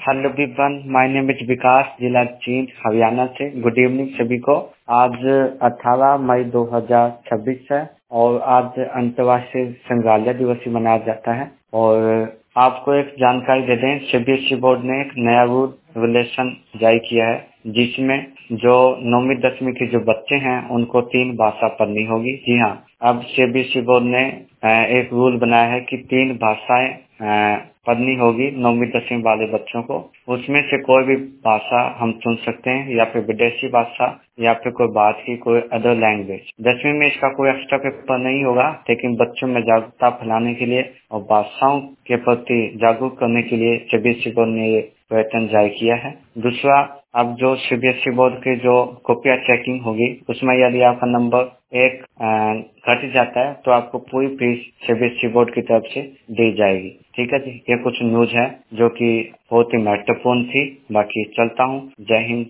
Hello everyone, my name is Vikas, जिला जींद, हरियाणा से। Good evening सभी को। आज 18 मई 2026 है और आज अंतर्राष्ट्रीय संग्रहालय दिवस ही मनाया जाता है। और आपको एक जानकारी दे दें, सीबीएसई बोर्ड ने एक नया रूल रेगुलेशन जारी किया है, जिसमें जो 9वीं 10वीं के जो बच्चे हैं उनको 3 भाषा पढ़नी होगी। जी हाँ, अब सीबीएसई बोर्ड ने एक रूल बनाया है कि 3 भाषाएं पढ़नी होगी 9वीं 10वीं वाले बच्चों को। उसमें से कोई भी भाषा हम चुन सकते हैं, या फिर विदेशी भाषा या फिर कोई बात की कोई अदर लैंग्वेज। 10वीं में इसका कोई एक्स्ट्रा पेपर नहीं होगा, लेकिन बच्चों में जागरूकता फैलाने के लिए और भाषाओं के प्रति जागरूक करने के लिए सीबीएसई बोर्ड ने ये पैटर्न जारी किया है। दूसरा, अब जो सीबीएसई बोर्ड की जो कॉपियां चेकिंग होगी, उसमें यदि आपका नंबर 1 घट जाता है तो आपको पूरी फीस सीबीएसई बोर्ड की तरफ से दी जाएगी। ठीक है जी, ये कुछ न्यूज है जो कि बहुत ही महत्वपूर्ण थी। बाकी चलता हूँ। जय हिंद।